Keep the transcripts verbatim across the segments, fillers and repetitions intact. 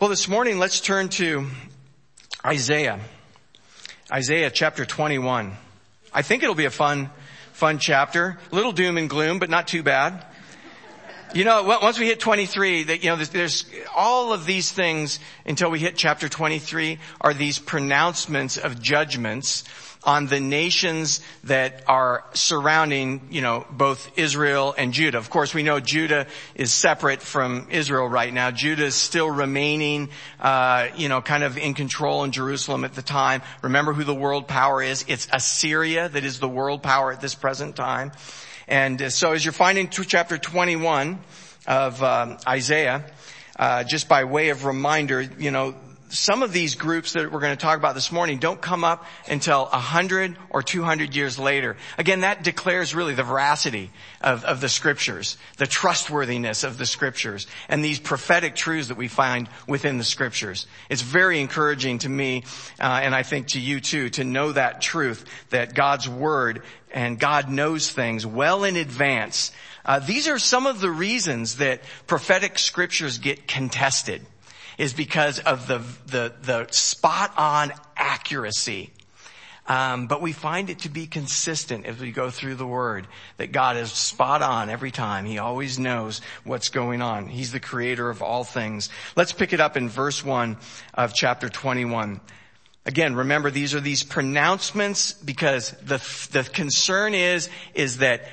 Well, this morning, let's turn to Isaiah. Isaiah chapter twenty-one. I think it'll be a fun, fun chapter. A little doom and gloom, but not too bad. You know, once we hit twenty-three, that, you know, there's, there's all of these things until we hit chapter twenty-three are these pronouncements of judgments on the nations that are surrounding, you know, both Israel and Judah. Of course, we know Judah is separate from Israel right now. Judah is still remaining, uh, you know, kind of in control in Jerusalem at the time. Remember who the world power is. It's Assyria that is the world power at this present time. And so as you're finding chapter twenty-one of um, Isaiah, uh, just by way of reminder, you know, some of these groups that we're going to talk about this morning don't come up until a hundred or two hundred years later. Again, that declares really the veracity of, of the scriptures, the trustworthiness of the scriptures, and these prophetic truths that we find within the scriptures. It's very encouraging to me, uh, and I think to you too, to know that truth, that God's word and God knows things well in advance. Uh, these are some of the reasons that prophetic scriptures get contested. Is because of the the the spot on accuracy. Um, but we find it to be consistent as we go through the word, that God is spot on every time. He always knows what's going on. He's the creator of all things. Let's pick it up in verse one of chapter twenty-one. Again, remember, these are these pronouncements because the the concern is is that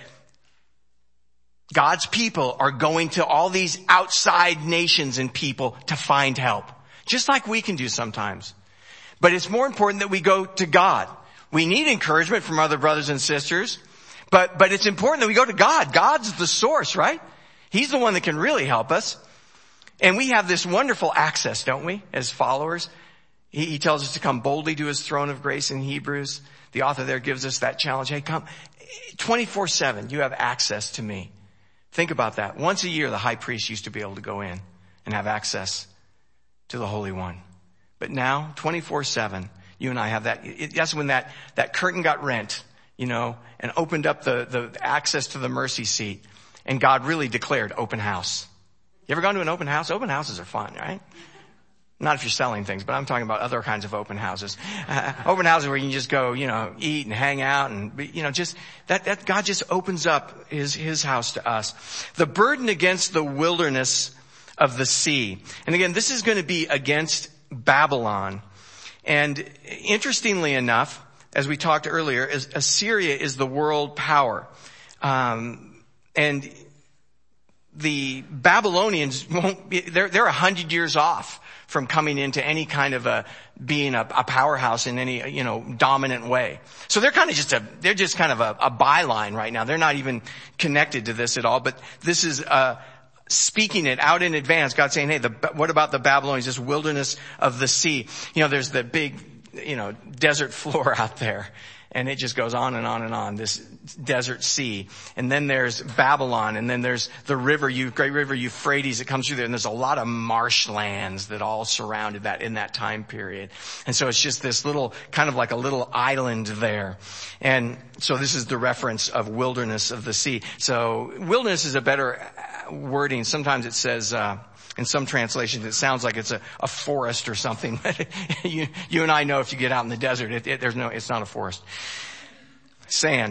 God's people are going to all these outside nations and people to find help. Just like we can do sometimes. But it's more important that we go to God. We need encouragement from other brothers and sisters. But, but it's important that we go to God. God's the source, right? He's the one that can really help us. And we have this wonderful access, don't we, as followers? He, he tells us to come boldly to his throne of grace in Hebrews. The author there gives us that challenge. Hey, come twenty-four seven. You have access to me. Think about that. Once a year, the high priest used to be able to go in and have access to the Holy One. But now, twenty-four seven, you and I have that. It, that's when that, that curtain got rent, you know, and opened up the, the access to the mercy seat. And God really declared open house. You ever gone to an open house? Open houses are fun, right? Not if you're selling things, but I'm talking about other kinds of open houses. Uh, open houses where you can just go, you know, eat and hang out and, you know, just, that, that God just opens up his, his house to us. The burden against the wilderness of the sea. And again, this is going to be against Babylon. And interestingly enough, as we talked earlier, is Assyria is the world power. Um, and the Babylonians won't be, they're, they're a hundred years off from coming into any kind of a, being a, a powerhouse in any, you know, dominant way. So they're kind of just a, they're just kind of a, a byline right now. They're not even connected to this at all, but this is, uh, speaking it out in advance. God saying, hey, the, what about the Babylonians, this wilderness of the sea? You know, there's the big, you know, desert floor out there. And it just goes on and on and on, this desert sea. And then there's Babylon, and then there's the river, great river Euphrates that comes through there. And there's a lot of marshlands that all surrounded that in that time period. And so it's just this little, kind of like a little island there. And so this is the reference of wilderness of the sea. So wilderness is a better wording. Sometimes it says, uh, in some translations, it sounds like it's a, a forest or something. you, you and I know if you get out in the desert, it, it, there's no, it's not a forest. Sand.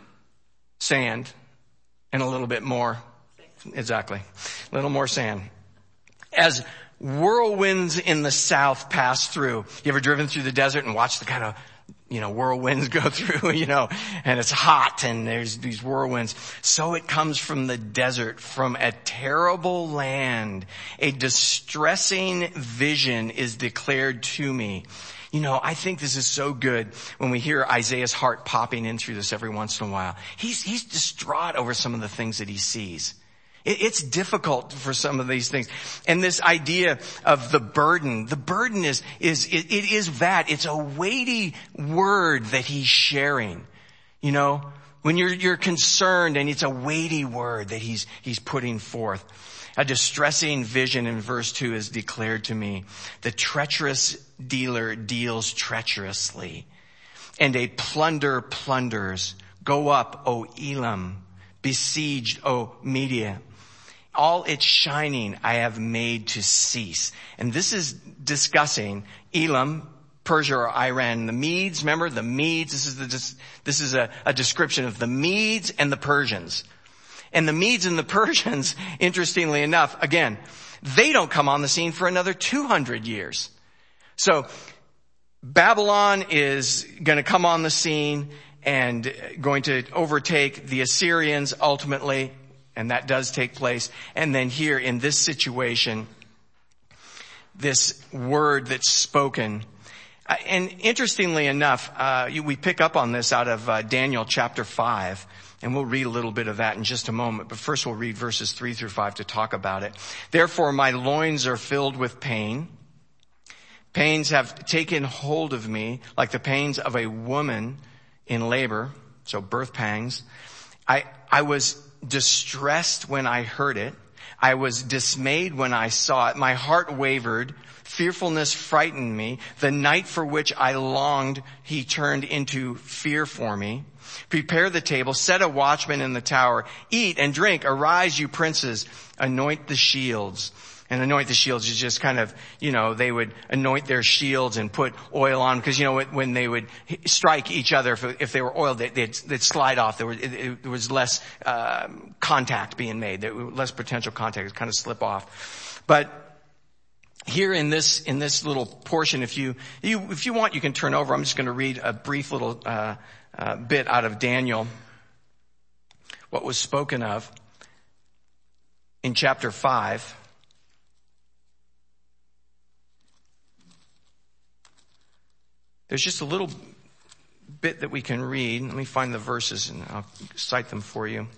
Sand. And a little bit more. Exactly. A little more sand. As whirlwinds in the south pass through. You ever driven through the desert and watched the kind of, you know, whirlwinds go through, you know, and it's hot and there's these whirlwinds. So it comes from the desert, from a terrible land. A distressing vision is declared to me. You know, I think this is so good when we hear Isaiah's heart popping in through this every once in a while. He's, he's distraught over some of the things that he sees. It's difficult for some of these things. And this idea of the burden, the burden is, is, it, it is that. It's a weighty word that he's sharing. You know, when you're, you're concerned, and it's a weighty word that he's, he's putting forth. A distressing vision in verse two is declared to me. The treacherous dealer deals treacherously, and a plunder plunders. Go up, O Elam, besieged, O Media. all its shining I have made to cease. And this is discussing Elam, Persia or Iran, the Medes. Remember the Medes? This is the, this is a, a description of the Medes and the Persians. And the Medes and the Persians, interestingly enough, again, they don't come on the scene for another two hundred years. So Babylon is going to come on the scene and going to overtake the Assyrians ultimately, and that does take place. And then here in this situation, this word that's spoken. And interestingly enough, uh, we pick up on this out of uh, Daniel chapter five, and we'll read a little bit of that in just a moment. But first we'll read verses three through five to talk about it. Therefore my loins are filled with pain. Pains have taken hold of me like the pains of a woman in labor, so birth pangs. I, I was distressed when I heard it. I was dismayed when I saw it. My heart wavered. Fearfulness frightened me. The night for which I longed, he turned into fear for me. Prepare the table, set a watchman in the tower. Eat and drink. Arise, you princes. Anoint the shields. And anoint the shields is just kind of, you know, they would anoint their shields and put oil on, because, you know, when they would strike each other, if, if they were oiled, they'd, they'd, they'd slide off. There was, it, it, there was less uh, contact being made. There was less potential contact. It would kind of slip off. But here in this, in this little portion, if you, you, if you want, you can turn over. I'm just going to read a brief little uh, uh, bit out of Daniel, what was spoken of in chapter five. There's just a little bit that we can read. Let me find the verses and I'll cite them for you.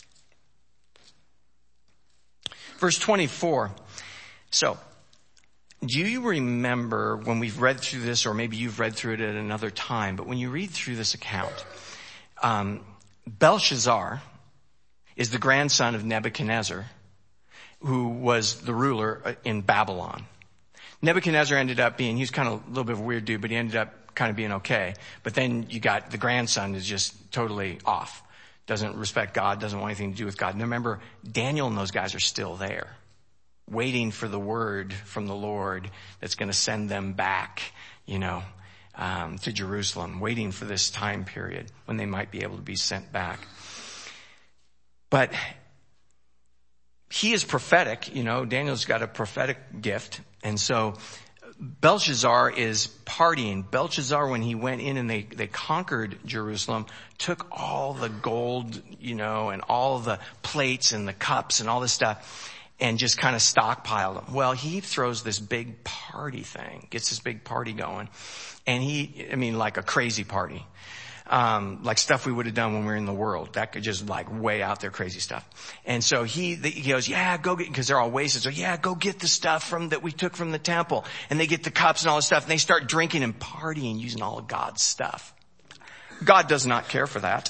Verse twenty-four. So, do you remember when we've read through this, or maybe you've read through it at another time, but when you read through this account, um, Belshazzar is the grandson of Nebuchadnezzar, who was the ruler in Babylon. Nebuchadnezzar ended up being, he was kind of a little bit of a weird dude, but he ended up kind of being okay. But then you got the grandson is just totally off. Doesn't respect God, doesn't want anything to do with God. And remember, Daniel and those guys are still there, waiting for the word from the Lord that's going to send them back, you know, um, to Jerusalem, waiting for this time period when they might be able to be sent back. But he is prophetic, you know, Daniel's got a prophetic gift. And so Belshazzar is partying. Belshazzar, when he went in and they, they conquered Jerusalem, took all the gold, you know, and all the plates and the cups and all this stuff and just kind of stockpiled them. Well, he throws this big party thing, gets this big party going. And he, I mean, like a crazy party. Um, like stuff we would have done when we were in the world. That could just like way out there crazy stuff. And so he, he goes, yeah, go get, cause they're all wasted. So yeah, go get the stuff from, that we took from the temple. And they get the cups and all this stuff and they start drinking and partying using all of God's stuff. God does not care for that.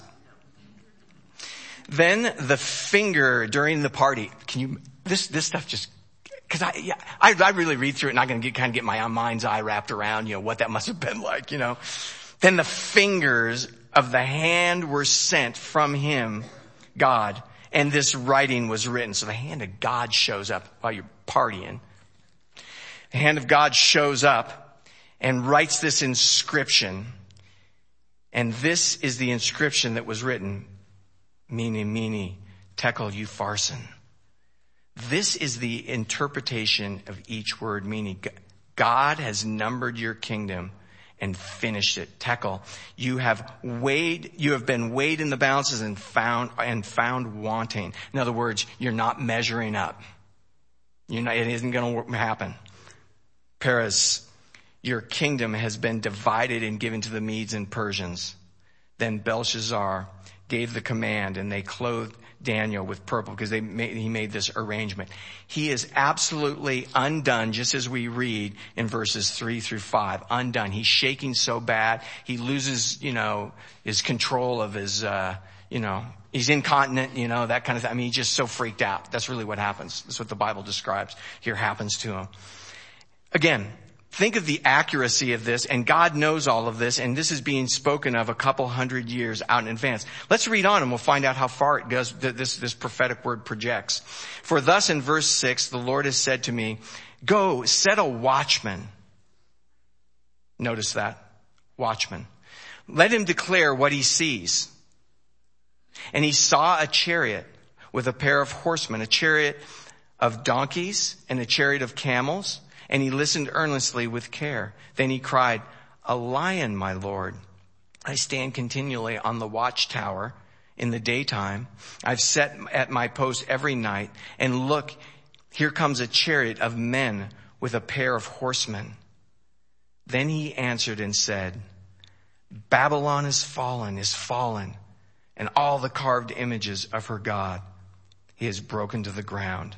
Then the finger during the party, can you, this, this stuff just, cause I, yeah, I, I really read through it and I can get, kind of get my mind's eye wrapped around, you know, what that must have been like, you know. Then the fingers of the hand were sent from him, God, and this writing was written. So the hand of God shows up while you're partying. The hand of God shows up and writes this inscription. And this is the inscription that was written. Mene, mene, tekel upharsin. This is the interpretation of each word, meaning God has numbered your kingdom and finished it. Tekel, you have weighed, you have been weighed in the balances and found, and found wanting. In other words, you're not measuring up. You're not, it isn't going to happen. Peres, your kingdom has been divided and given to the Medes and Persians. Then Belshazzar gave the command and they clothed Daniel with purple because they made, he made this arrangement. He is absolutely undone, just as we read in verses three through five. Undone. He's shaking so bad. He loses, you know, his control of his, uh, you know, he's incontinent, you know, that kind of thing. I mean, he's just so freaked out. That's really what happens. That's what the Bible describes here happens to him. Again, think of the accuracy of this, and God knows all of this, and this is being spoken of a couple hundred years out in advance. Let's read on and we'll find out how far it goes, this, this prophetic word projects. For thus in verse six, the Lord has said to me, go, set a watchman. Notice that. Watchman. Let him declare what he sees. And he saw a chariot with a pair of horsemen, a chariot of donkeys and a chariot of camels. And he listened earnestly with care. Then he cried, a lion, my Lord. I stand continually on the watchtower in the daytime. I've set at my post every night. And look, here comes a chariot of men with a pair of horsemen. Then he answered and said, Babylon is fallen, is fallen, and all the carved images of her God he has broken to the ground.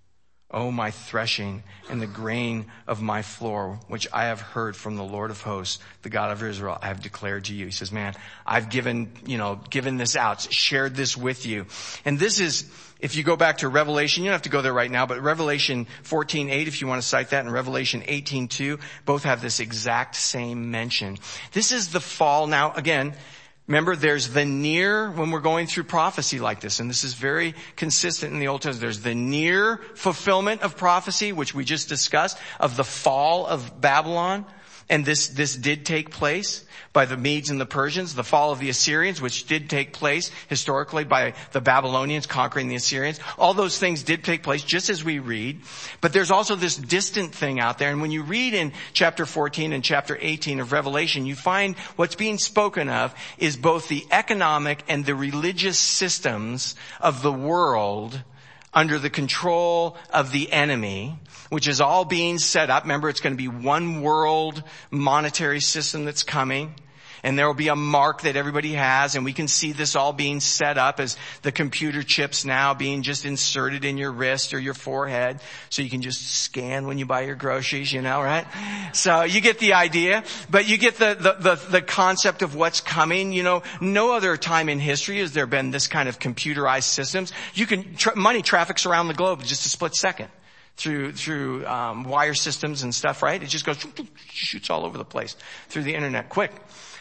O my threshing and the grain of my floor, which I have heard from the Lord of hosts, the God of Israel, I have declared to you. He says, man, I've given, you know, given this out, shared this with you. And this is, if you go back to Revelation, you don't have to go there right now, but Revelation fourteen eight, if you want to cite that, and Revelation eighteen two, both have this exact same mention. This is the fall. Now, again, remember, there's the near, when we're going through prophecy like this, and this is very consistent in the Old Testament, there's the near fulfillment of prophecy, which we just discussed, of the fall of Babylon. And this, this did take place by the Medes and the Persians, the fall of the Assyrians, which did take place historically by the Babylonians conquering the Assyrians. All those things did take place just as we read. But there's also this distant thing out there. And when you read in chapter fourteen and chapter eighteen of Revelation, you find what's being spoken of is both the economic and the religious systems of the world under the control of the enemy, which is all being set up. Remember, it's going to be one world monetary system that's coming. And there will be a mark that everybody has, and we can see this all being set up as the computer chips now being just inserted in your wrist or your forehead, so you can just scan when you buy your groceries, you know, right? So you get the idea, but you get the, the, the, the concept of what's coming. You know, no other time in history has there been this kind of computerized systems. You can, tra- money traffics around the globe in just a split second through, through, um, wire systems and stuff, right? It just goes, shoots all over the place through the internet quick.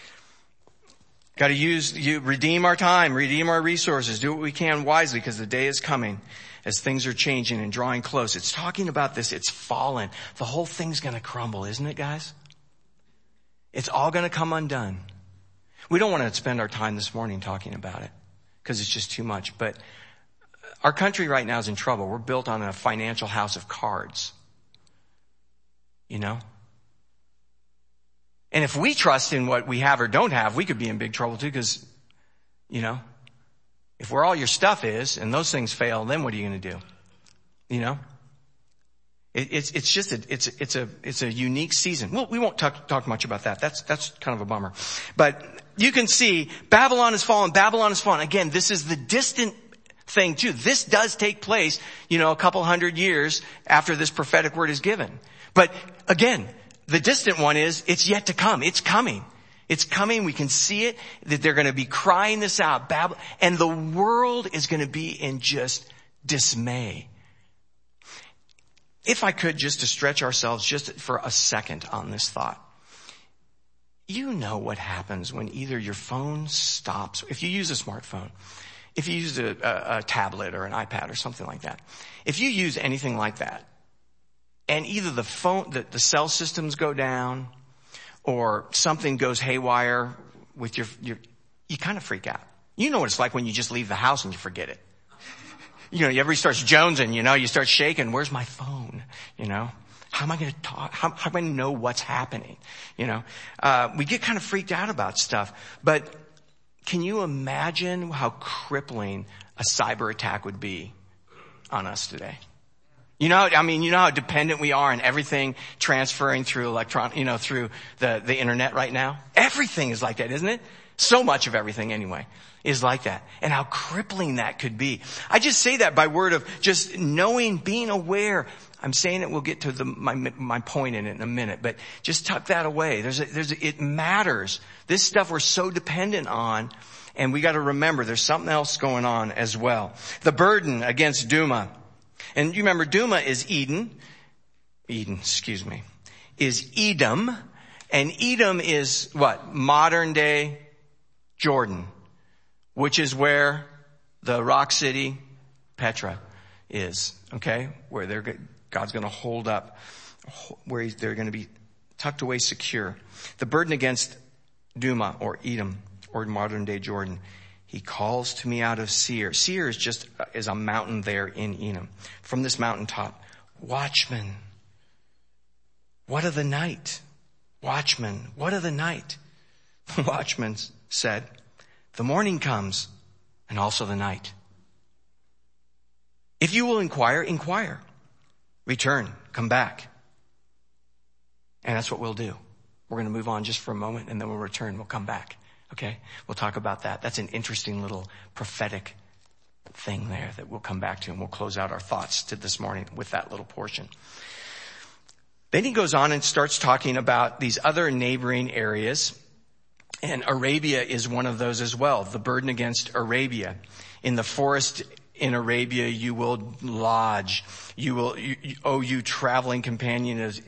Got to use, you redeem our time, redeem our resources, do what we can wisely, because the day is coming as things are changing and drawing close. It's talking about this. It's fallen. The whole thing's going to crumble, isn't it, guys? It's all going to come undone. We don't want to spend our time this morning talking about it because it's just too much. But our country right now is in trouble. We're built on a financial house of cards. You know? And if we trust in what we have or don't have, we could be in big trouble too, because, you know, if where all your stuff is and those things fail, then what are you going to do? You know? It, it's, it's just a, it's, it's a, it's a unique season. Well, we won't talk, talk much about that. That's, that's kind of a bummer. But you can see Babylon has fallen, Babylon has fallen. Again, this is the distant thing too. This does take place, you know, a couple hundred years after this prophetic word is given. But again, the distant one is, it's yet to come. It's coming. It's coming. We can see it, that they're going to be crying this out. Bab- and the world is going to be in just dismay. If I could, just to stretch ourselves just for a second on this thought. You know what happens when either your phone stops, if you use a smartphone, if you use a, a, a tablet or an iPad or something like that, if you use anything like that, and either the phone, the, the cell systems go down, or something goes haywire with your, your, you kind of freak out. You know what it's like when you just leave the house and you forget it. You know, everybody starts jonesing, you know, you start shaking. Where's my phone? You know, how am I going to talk? How, how am I going to know what's happening? You know, uh, we get kind of freaked out about stuff, but can you imagine how crippling a cyber attack would be on us today? You know, I mean, you know how dependent we are on everything transferring through electron, you know, through the, the internet right now? Everything is like that, isn't it? So much of everything anyway is like that. And how crippling that could be. I just say that by word of just knowing, being aware. I'm saying it, we'll get to the, my, my point in it in a minute, but just tuck that away. There's a, there's a, it matters. This stuff we're so dependent on, and we got to remember there's something else going on as well. The burden against Duma. And you remember Duma is Eden. Eden, excuse me. is Edom. And Edom is what? Modern day Jordan, which is where the rock city Petra is. Okay? Where they're, God's going to hold up, where they're going to be tucked away secure. The burden against Duma or Edom or modern day Jordan. He calls to me out of Seir. Seir is just is a mountain there in Edom. From this mountaintop, watchman, what of the night? Watchman, what of the night? The watchman said, the morning comes and also the night. If you will inquire, inquire. Return, come back. And that's what we'll do. We're going to move on just for a moment and then we'll return. We'll come back. Okay? We'll talk about that. That's an interesting little prophetic thing there that we'll come back to, and we'll close out our thoughts to this morning with that little portion. Then he goes on and starts talking about these other neighboring areas. And Arabia is one of those as well. The burden against Arabia. In the forest in Arabia, you will lodge. You will, you, you, oh, you traveling companion of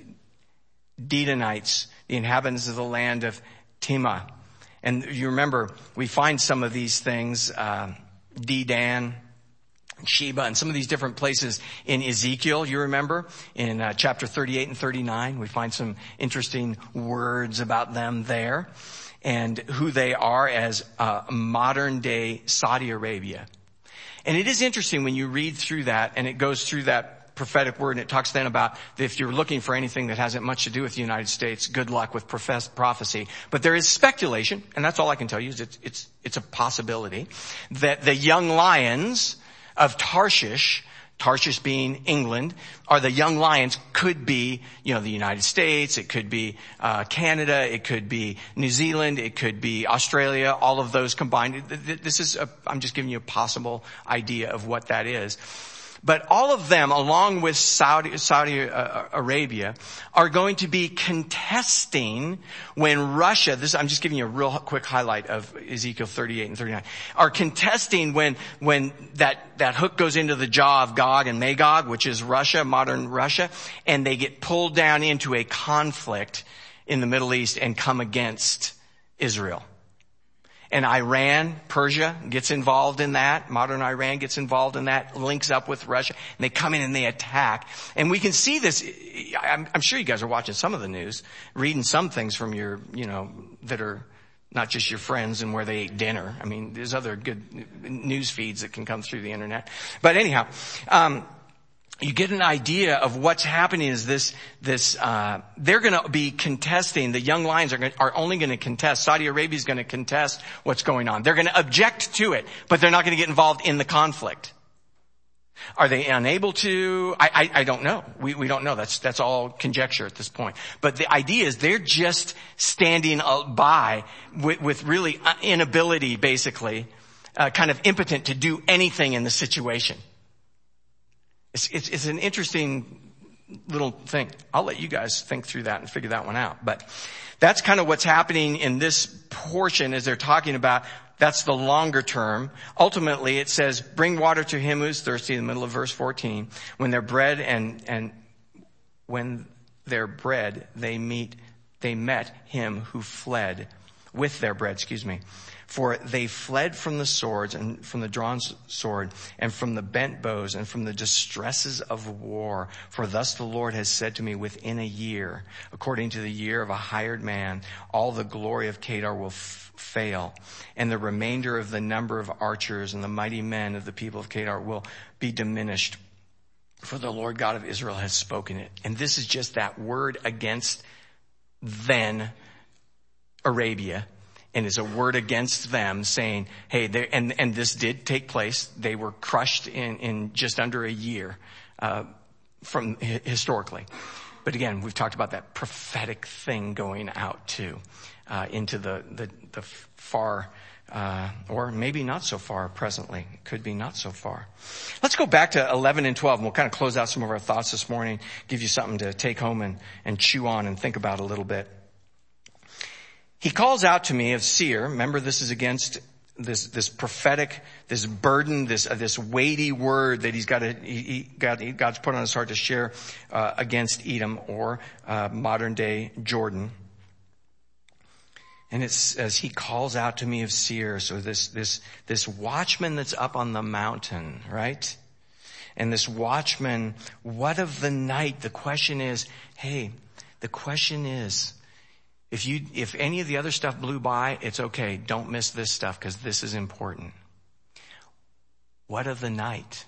Dedanites, the inhabitants of the land of Timah. And you remember, we find some of these things, uh, Dedan, Sheba, and some of these different places in Ezekiel, you remember, in uh, chapter thirty-eight and thirty-nine. We find some interesting words about them there and who they are as uh, modern day Saudi Arabia. And it is interesting when you read through that, and it goes through that prophetic word, and it talks then about if you're looking for anything that hasn't much to do with the United States, good luck with profess- prophecy. But there is speculation, and that's all I can tell you is it's, it's, it's a possibility that the young lions of Tarshish, Tarshish being England, or the young lions could be, you know, the United States, it could be, uh, Canada, it could be New Zealand, it could be Australia, all of those combined. This is, a, I'm just giving you a possible idea of what that is. But all of them, along with Saudi, Saudi uh, Arabia, are going to be contesting when Russia, this, I'm just giving you a real quick highlight of Ezekiel thirty-eight and thirty-nine, are contesting when, when that, that hook goes into the jaw of Gog and Magog, which is Russia, modern Russia, and they get pulled down into a conflict in the Middle East and come against Israel. And Iran, Persia gets involved in that. Modern Iran gets involved in that, links up with Russia, and they come in and they attack. And we can see this. I'm, I'm sure you guys are watching some of the news, reading some things from your, you know, that are not just your friends and where they ate dinner. I mean, there's other good news feeds that can come through the internet. But anyhow, um, you get an idea of what's happening is this, this, uh, they're going to be contesting, the young lions are, gonna, are only going to contest, Saudi Arabia is going to contest what's going on. They're going to object to it, but they're not going to get involved in the conflict. Are they unable to? I, I, I don't know. We, we don't know. That's, that's all conjecture at this point. But the idea is they're just standing by with, with really inability, basically, uh, kind of impotent to do anything in the situation. It's, it's, it's an interesting little thing. I'll let you guys think through that and figure that one out. But that's kind of what's happening in this portion as they're talking about. That's the longer term. Ultimately, it says, bring water to him who's thirsty in the middle of verse fourteen. When their bread and, and when their bread, they meet, they met him who fled with their bread, excuse me. For they fled from the swords and from the drawn sword and from the bent bows and from the distresses of war. For thus the Lord has said to me, within a year, according to the year of a hired man, all the glory of Kedar will f- fail. And the remainder of the number of archers and the mighty men of the people of Kedar will be diminished. For the Lord God of Israel has spoken it. And this is just that word against then Arabia. And it's a word against them saying, hey, and, and this did take place. They were crushed in, in just under a year, uh, from historically. But again, we've talked about that prophetic thing going out too, uh, into the, the, the far, uh, or maybe not so far presently. It could be not so far. Let's go back to eleven and twelve and we'll kind of close out some of our thoughts this morning, give you something to take home and, and chew on and think about a little bit. He calls out to me of Seir. Remember, this is against this, this prophetic, this burden, this, uh, this weighty word that he's got to, he, he got, he, God's put on his heart to share, uh, against Edom or, uh, modern day Jordan. And it says, he calls out to me of Seir. So this, this, this watchman that's up on the mountain, right? And this watchman, what of the night? The question is, hey, the question is, if you, if any of the other stuff blew by, it's okay. Don't miss this stuff because this is important. What of the night?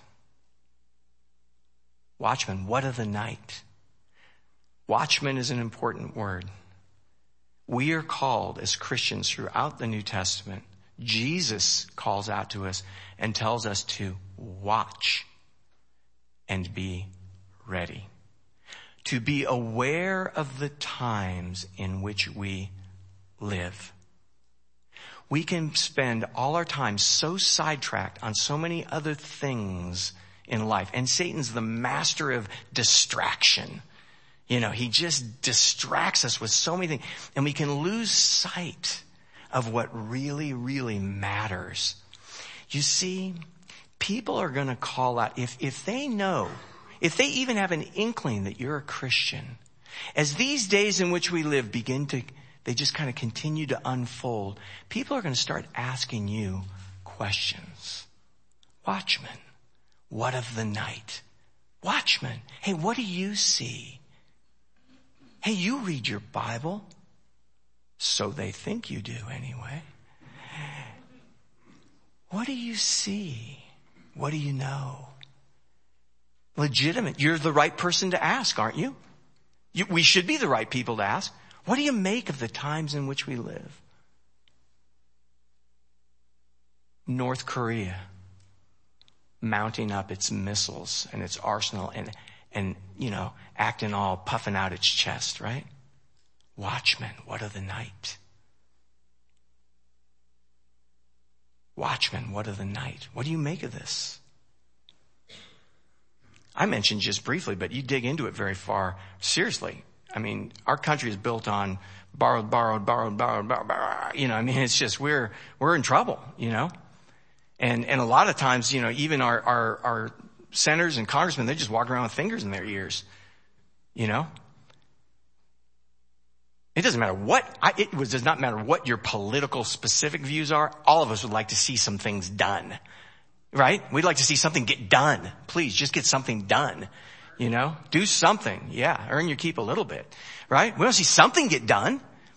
Watchman, what of the night? Watchman is an important word. We are called as Christians throughout the New Testament. Jesus calls out to us and tells us to watch and be ready. To be aware of the times in which we live. We can spend all our time so sidetracked on so many other things in life. And Satan's the master of distraction. You know, he just distracts us with so many things. And we can lose sight of what really, really matters. You see, people are going to call out, if, if they know, if they even have an inkling that you're a Christian, as these days in which we live begin to, they just kind of continue to unfold, people are going to start asking you questions. Watchman, what of the night? Watchman, hey, what do you see? Hey, you read your Bible. So they think you do anyway. What do you see? What do you know? Legitimate. You're the right person to ask, aren't you? you? We should be the right people to ask. What do you make of the times in which we live? North Korea mounting up its missiles and its arsenal and, and, you know, acting all puffing out its chest, right? Watchmen, what of the night? Watchmen, what of the night? What do you make of this? I mentioned just briefly, but you dig into it very far. Seriously. I mean, our country is built on borrowed, borrowed, borrowed, borrowed, borrowed, borrowed. You know, I mean, it's just, we're, we're in trouble, you know? And, and a lot of times, you know, even our, our, our senators and congressmen, they just walk around with fingers in their ears, you know? It doesn't matter what, I, it was, does not matter what your political specific views are. All of us would like to see some things done. Right? We'd like to see something get done. Please, just get something done. You know? Do something. Yeah, earn your keep a little bit. Right? We want to see something get done.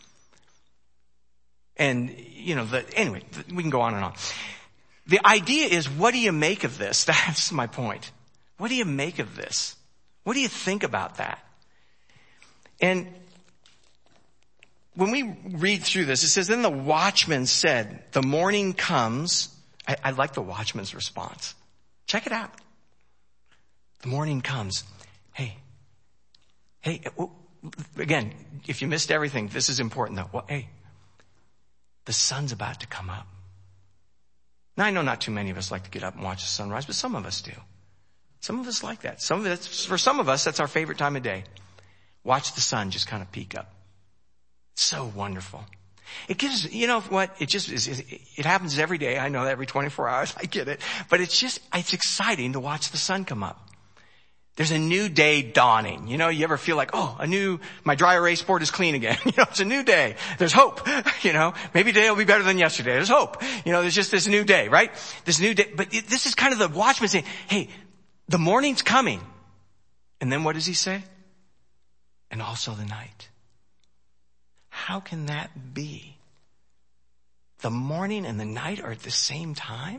And, you know, the, anyway, we can go on and on. The idea is, what do you make of this? That's my point. What do you make of this? What do you think about that? And when we read through this, it says, then the watchman said, the morning comes. I, I like the watchman's response. Check it out. The morning comes. Hey, hey, again, if you missed everything, this is important though. Well, hey, the sun's about to come up. Now I know not too many of us like to get up and watch the sunrise, but some of us do. Some of us like that. Some of it, for some of us, that's our favorite time of day. Watch the sun just kind of peek up. It's so wonderful. It gives, you know what, it just is, it happens every day. I know that every twenty-four hours. I get it. But it's just, it's exciting to watch the sun come up. There's a new day dawning. You know, you ever feel like, oh, a new, my dry erase board is clean again. You know, it's a new day. There's hope. You know, maybe today will be better than yesterday. There's hope. You know, there's just this new day, right? This new day. But it, this is kind of the watchman saying, hey, the morning's coming. And then what does he say? And also the night. How can that be? The morning and the night are at the same time?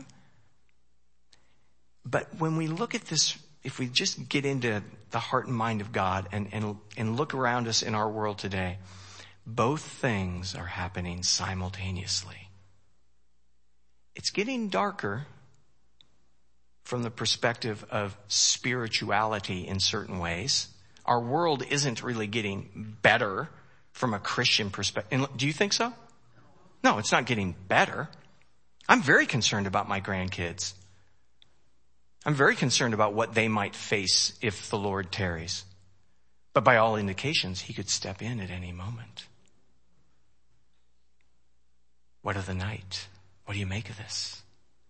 But when we look at this, if we just get into the heart and mind of God and, and, and look around us in our world today, both things are happening simultaneously. It's getting darker from the perspective of spirituality in certain ways. Our world isn't really getting better from a Christian perspective. Do you think so? No, it's not getting better. I'm very concerned about my grandkids. I'm very concerned about what they might face if the Lord tarries. But by all indications, he could step in at any moment. What of the night? What do you make of this?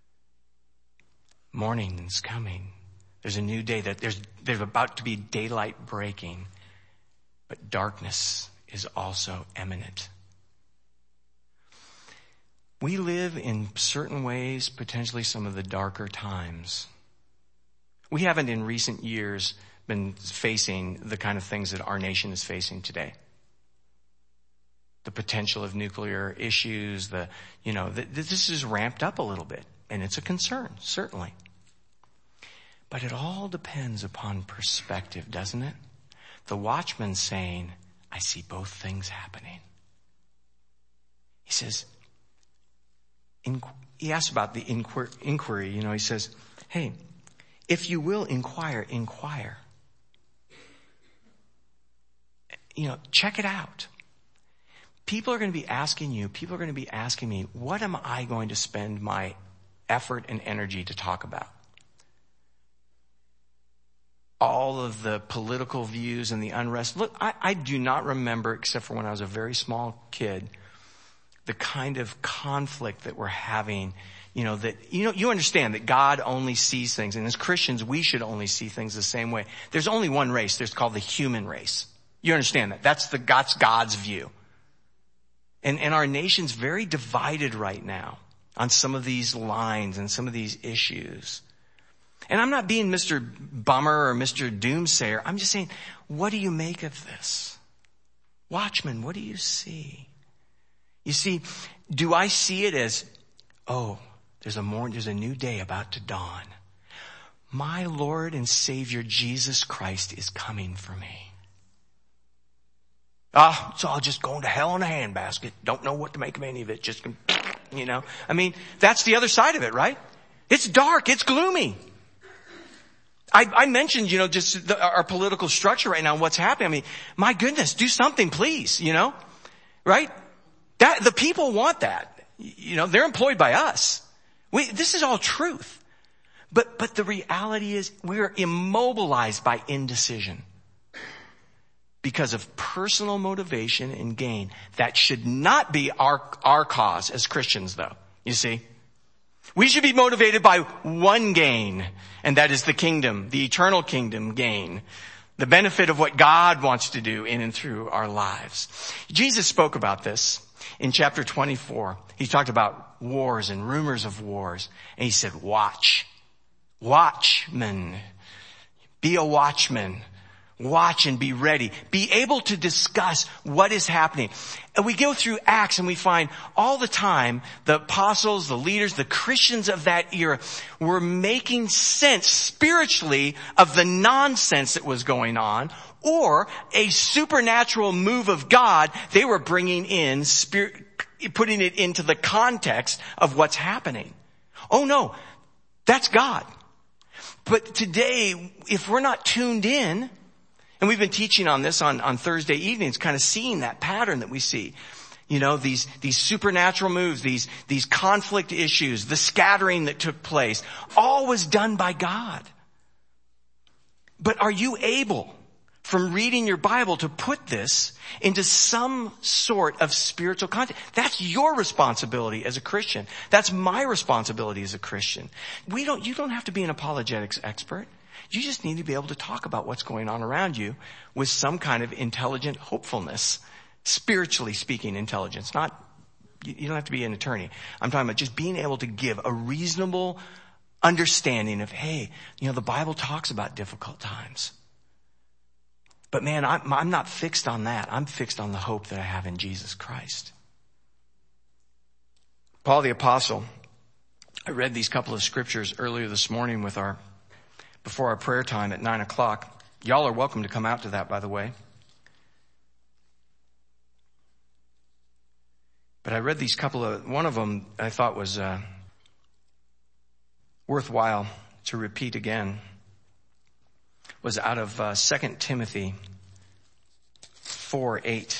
Morning is coming. There's a new day that there's, there's about to be daylight breaking, but darkness is also imminent. We live in certain ways, potentially some of the darker times. We haven't in recent years been facing the kind of things that our nation is facing today. The potential of nuclear issues, the, you know, the, this is ramped up a little bit, and it's a concern, certainly. But it all depends upon perspective, doesn't it? The watchman's saying, I see both things happening. He says, in, he asks about the inquir, inquiry, you know, he says, hey, if you will inquire, inquire. You know, check it out. People are going to be asking you, people are going to be asking me, what am I going to spend my effort and energy to talk about? All of the political views and the unrest. Look, I, I do not remember, except for when I was a very small kid, the kind of conflict that we're having, you know, that, you know, you understand that God only sees things, and as Christians, we should only see things the same way. There's only one race. There's called the human race. You understand that? That's the, that's God's view. And, and our nation's very divided right now on some of these lines and some of these issues. And I'm not being Mister Bummer or Mister Doomsayer. I'm just saying, what do you make of this? Watchman, what do you see? You see, do I see it as, oh, there's a more, there's a new day about to dawn. My Lord and Savior Jesus Christ is coming for me. Ah, so I'll just go into hell in a handbasket. Don't know what to make of any of it. Just, you know, I mean, that's the other side of it, right? It's dark. It's gloomy. I, I mentioned, you know, just the, our political structure right now and what's happening. I mean, my goodness, do something, please, you know, right? That, the people want that. You know, they're employed by us. We, this is all truth. But, but the reality is we're immobilized by indecision because of personal motivation and gain. That should not be our, our cause as Christians, though. You see? We should be motivated by one gain, and that is the kingdom, the eternal kingdom gain, the benefit of what God wants to do in and through our lives. Jesus spoke about this in chapter twenty-four. He talked about wars and rumors of wars, and he said, watch, watchman, be a watchman. Watch and be ready. Be able to discuss what is happening. And we go through Acts and we find all the time the apostles, the leaders, the Christians of that era were making sense spiritually of the nonsense that was going on, or a supernatural move of God they were bringing in, spirit, putting it into the context of what's happening. Oh no, that's God. But today, if we're not tuned in, and we've been teaching on this on, on Thursday evenings, kind of seeing that pattern that we see. You know, these, these supernatural moves, these, these conflict issues, the scattering that took place, all was done by God. But are you able, from reading your Bible, to put this into some sort of spiritual context? That's your responsibility as a Christian. That's my responsibility as a Christian. We don't, you don't have to be an apologetics expert. You just need to be able to talk about what's going on around you with some kind of intelligent hopefulness, spiritually speaking intelligence. Not, you don't have to be an attorney. I'm talking about just being able to give a reasonable understanding of, hey, you know, the Bible talks about difficult times. But man, I'm, I'm not fixed on that. I'm fixed on the hope that I have in Jesus Christ. Paul the Apostle, I read these couple of scriptures earlier this morning with our before our prayer time at nine o'clock. Y'all are welcome to come out to that, by the way. But I read these couple of, one of them I thought was uh, worthwhile to repeat again. Was out of uh, Second Timothy four eight.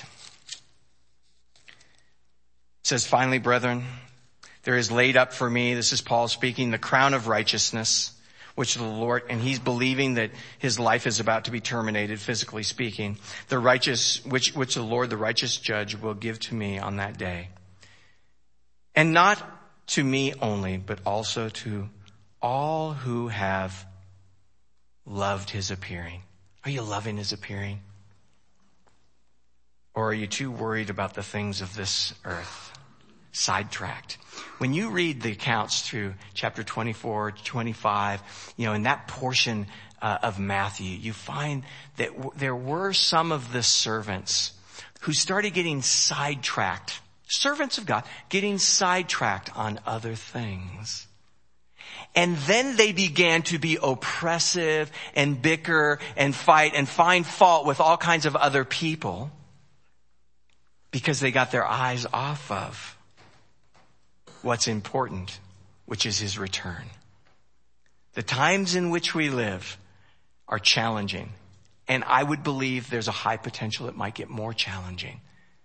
It says, finally, brethren, there is laid up for me, this is Paul speaking, the crown of righteousness, which the Lord, and he's believing that his life is about to be terminated, physically speaking, the righteous, which, which the Lord, the righteous judge, will give to me on that day. And not to me only, but also to all who have loved his appearing. Are you loving his appearing? Or are you too worried about the things of this earth? Sidetracked. When you read the accounts through chapter twenty-four, twenty-five, you know, in that portion uh, of Matthew, you find that w- there were some of the servants who started getting sidetracked. Servants of God, getting sidetracked on other things. And then they began to be oppressive and bicker and fight and find fault with all kinds of other people because they got their eyes off of what's important, which is his return. The times in which we live are challenging, and I would believe there's a high potential it might get more challenging.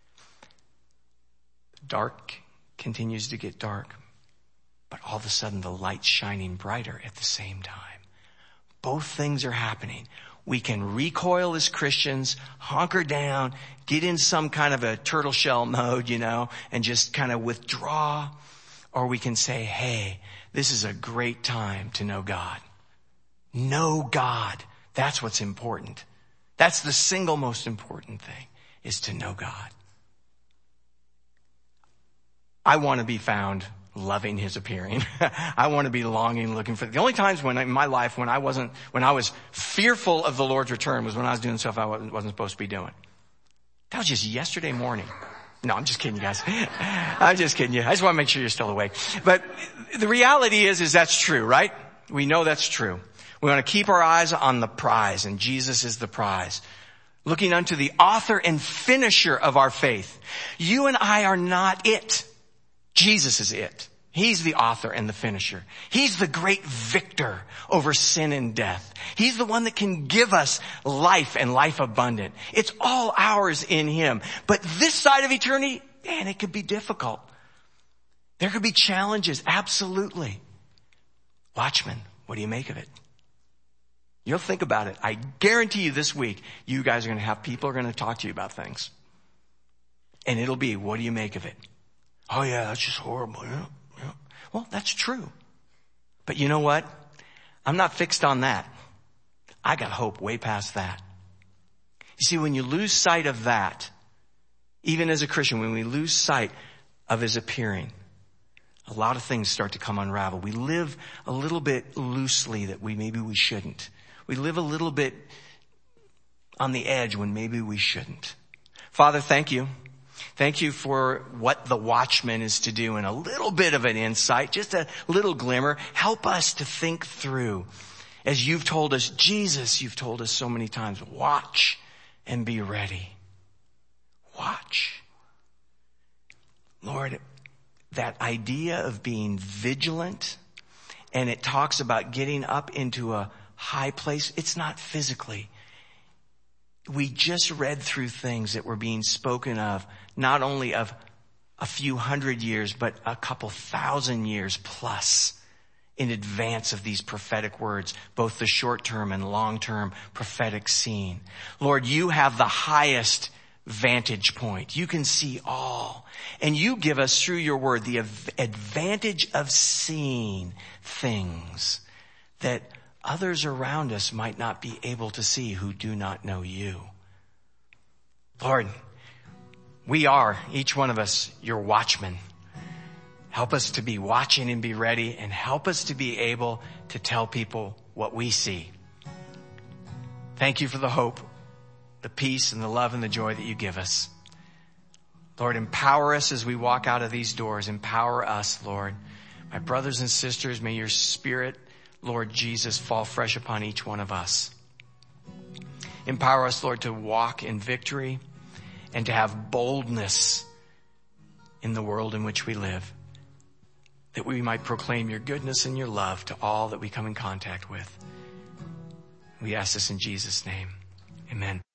Dark continues to get dark, but all of a sudden the light's shining brighter at the same time. Both things are happening. We can recoil as Christians, hunker down, get in some kind of a turtle shell mode, you know, and just kind of withdraw. Or we can say, hey, this is a great time to know God. Know God. That's what's important. That's the single most important thing, is to know God. I want to be found loving his appearing. I want to be longing, looking for the only times when in my life when I wasn't, when I was fearful of the Lord's return was when I was doing stuff I wasn't, wasn't supposed to be doing. That was just yesterday morning. No, I'm just kidding you guys. I'm just kidding you. I just want to make sure you're still awake. But the reality is, is that's true, right? We know that's true. We want to keep our eyes on the prize, and Jesus is the prize. Looking unto the author and finisher of our faith. You and I are not it. Jesus is it. He's the author and the finisher. He's the great victor over sin and death. He's the one that can give us life and life abundant. It's all ours in him. But this side of eternity, man, it could be difficult. There could be challenges, absolutely. Watchmen, what do you make of it? You'll think about it. I guarantee you this week, you guys are going to have people are going to talk to you about things. And it'll be, what do you make of it? Oh yeah, that's just horrible. Yeah, yeah. Well, that's true. But you know what? I'm not fixed on that. I got hope way past that. You see, when you lose sight of that, even as a Christian, when we lose sight of his appearing, a lot of things start to come unravel. We live a little bit loosely that we maybe we shouldn't. We live a little bit on the edge when maybe we shouldn't. Father, thank you. Thank you for what the watchman is to do and a little bit of an insight, just a little glimmer. Help us to think through. As you've told us, Jesus, you've told us so many times, watch and be ready. Watch. Lord, that idea of being vigilant, and it talks about getting up into a high place. It's not physically. We just read through things that were being spoken of, not only of a few hundred years, but a couple thousand years plus in advance of these prophetic words, both the short-term and long-term prophetic scene. Lord, you have the highest vantage point. You can see all. And you give us through your word the advantage of seeing things that others around us might not be able to see who do not know you. Lord, we are, each one of us, your watchmen. Help us to be watching and be ready, and help us to be able to tell people what we see. Thank you for the hope, the peace and the love and the joy that you give us. Lord, empower us as we walk out of these doors. Empower us, Lord. My brothers and sisters, may your Spirit, Lord Jesus, fall fresh upon each one of us. Empower us, Lord, to walk in victory and to have boldness in the world in which we live, that we might proclaim your goodness and your love to all that we come in contact with. We ask this in Jesus' name. Amen.